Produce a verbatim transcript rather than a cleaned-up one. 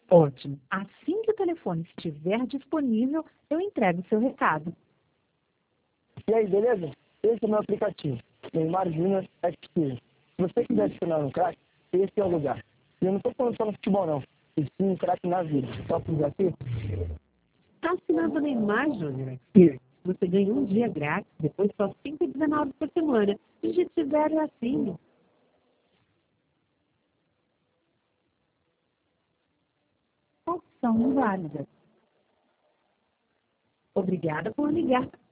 Ótimo. Assim que o telefone estiver disponível, eu entrego o seu recado. E aí, beleza? Esse é o meu aplicativo, Neymar Júnior X P. Se você quiser adicionar um craque, esse é o lugar. E eu não tô falando só no futebol, não. E sim um craque na vida. Só por aqui? Está assinando Neymar Júnior X P. Você ganha um dia grátis, depois só cinco e dezenove por semana. Digite zero assim. Opção válida. Obrigada por ligar.